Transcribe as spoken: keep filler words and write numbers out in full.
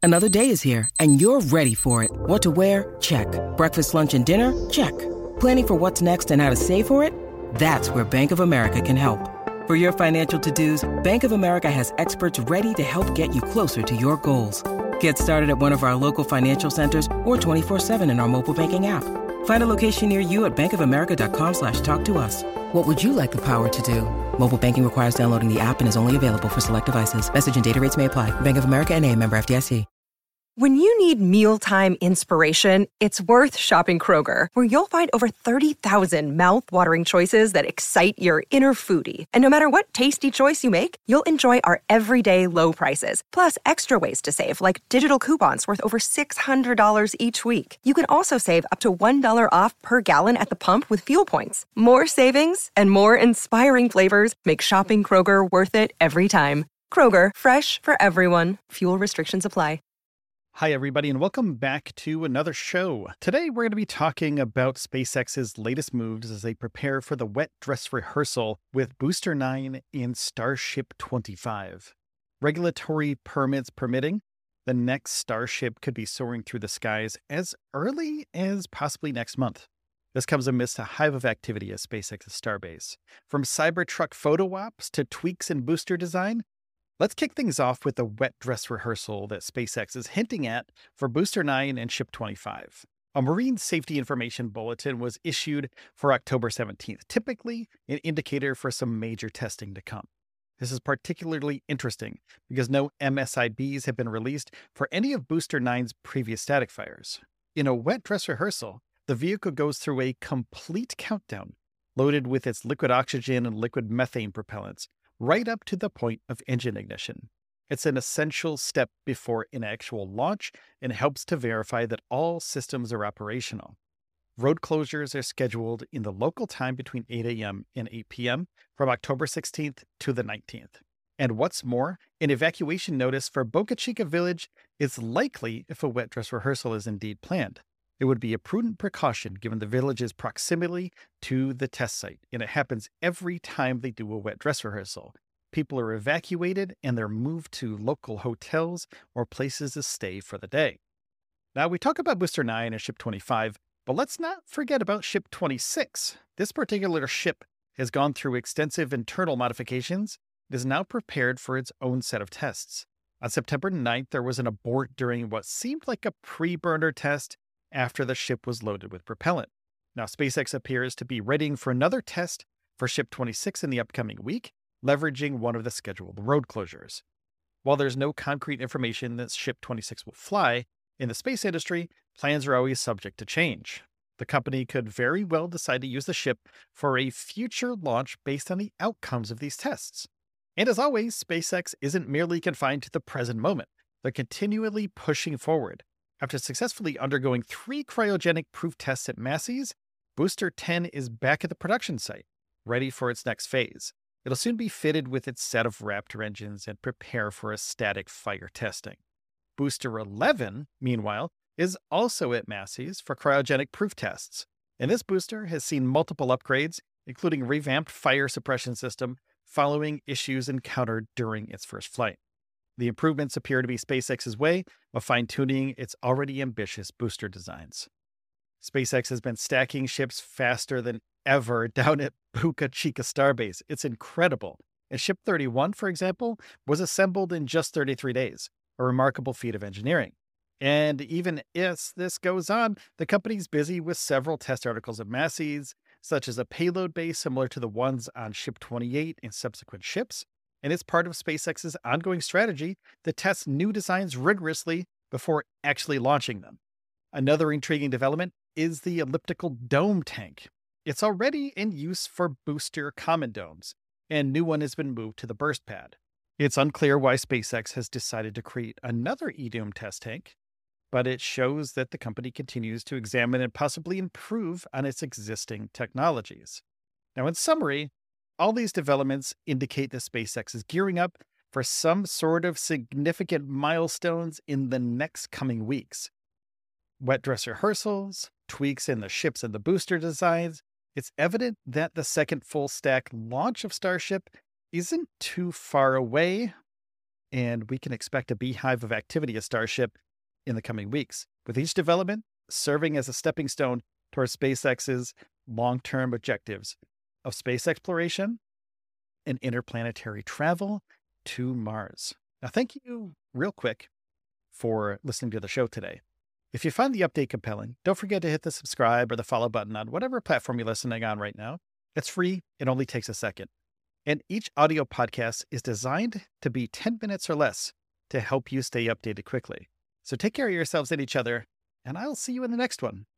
Another day is here, and you're ready for it. What to wear? Check. Breakfast, lunch, and dinner? Check. Planning for what's next and how to save for it? That's where Bank of America can help. For your financial to-dos, Bank of America has experts ready to help get you closer to your goals. Get started at one of our local financial centers or twenty-four seven in our mobile banking app. Find a location near you at bankofamerica.com slash talk to us. What would you like the power to do? Mobile banking requires downloading the app and is only available for select devices. Message and data rates may apply. Bank of America N A, member F D I C. When you need mealtime inspiration, it's worth shopping Kroger, where you'll find over thirty thousand mouth-watering choices that excite your inner foodie. And no matter what tasty choice you make, you'll enjoy our everyday low prices, plus extra ways to save, like digital coupons worth over six hundred dollars each week. You can also save up to one dollar off per gallon at the pump with fuel points. More savings and more inspiring flavors make shopping Kroger worth it every time. Kroger, fresh for everyone. Fuel restrictions apply. Hi, everybody, and welcome back to another show. Today, we're going to be talking about SpaceX's latest moves as they prepare for the wet dress rehearsal with Booster nine and Starship twenty-five. Regulatory permits permitting, the next Starship could be soaring through the skies as early as possibly next month. This comes amidst a hive of activity at SpaceX's Starbase. From Cybertruck photo ops to tweaks in booster design, let's kick things off with the wet dress rehearsal that SpaceX is hinting at for Booster nine and Ship twenty-five. A Marine Safety Information Bulletin was issued for October seventeenth, typically an indicator for some major testing to come. This is particularly interesting because no M S I Bs have been released for any of Booster nine's previous static fires. In a wet dress rehearsal, the vehicle goes through a complete countdown, loaded with its liquid oxygen and liquid methane propellants, right up to the point of engine ignition. It's an essential step before an actual launch and helps to verify that all systems are operational. Road closures are scheduled in the local time between eight a.m. and eight p.m. from October sixteenth to the nineteenth. And what's more, an evacuation notice for Boca Chica Village is likely if a wet dress rehearsal is indeed planned. It would be a prudent precaution given the village's proximity to the test site, and it happens every time they do a wet dress rehearsal. People are evacuated and they're moved to local hotels or places to stay for the day. Now, we talk about Booster nine and Ship twenty-five, but let's not forget about Ship twenty-six. This particular ship has gone through extensive internal modifications and is now prepared for its own set of tests. On September ninth, there was an abort during what seemed like a pre-burner test after the ship was loaded with propellant. Now, SpaceX appears to be readying for another test for Ship twenty-six in the upcoming week, leveraging one of the scheduled road closures. While there's no concrete information that Ship twenty-six will fly, in the space industry, plans are always subject to change. The company could very well decide to use the ship for a future launch based on the outcomes of these tests. And as always, SpaceX isn't merely confined to the present moment. They're continually pushing forward. After successfully undergoing three cryogenic proof tests at Massey's, Booster ten is back at the production site, ready for its next phase. It'll soon be fitted with its set of Raptor engines and prepare for a static fire testing. Booster eleven, meanwhile, is also at Massey's for cryogenic proof tests, and this booster has seen multiple upgrades, including a revamped fire suppression system following issues encountered during its first flight. The improvements appear to be SpaceX's way of fine-tuning its already ambitious booster designs. SpaceX has been stacking ships faster than ever down at Boca Chica Starbase. It's incredible. And Ship thirty-one, for example, was assembled in just thirty-three days, a remarkable feat of engineering. And even as this goes on, the company's busy with several test articles at Massey's, such as a payload bay similar to the ones on Ship twenty-eight and subsequent ships. And it's part of SpaceX's ongoing strategy to test new designs rigorously before actually launching them. Another intriguing development is the elliptical dome tank. It's already in use for booster common domes, and a new one has been moved to the burst pad. It's unclear why SpaceX has decided to create another E D O M test tank, but it shows that the company continues to examine and possibly improve on its existing technologies. Now, in summary, all these developments indicate that SpaceX is gearing up for some sort of significant milestones in the next coming weeks. Wet dress rehearsals, tweaks in the ships and the booster designs. It's evident that the second full stack launch of Starship isn't too far away. and we can expect a beehive of activity at Starship in the coming weeks, with each development serving as a stepping stone towards SpaceX's long-term objectives of space exploration and interplanetary travel to Mars. Now, thank you real quick for listening to the show today. If you find the update compelling, don't forget to hit the subscribe or the follow button on whatever platform you're listening on right now. It's free. It only takes a second. And each audio podcast is designed to be ten minutes or less to help you stay updated quickly. So take care of yourselves and each other, and I'll see you in the next one.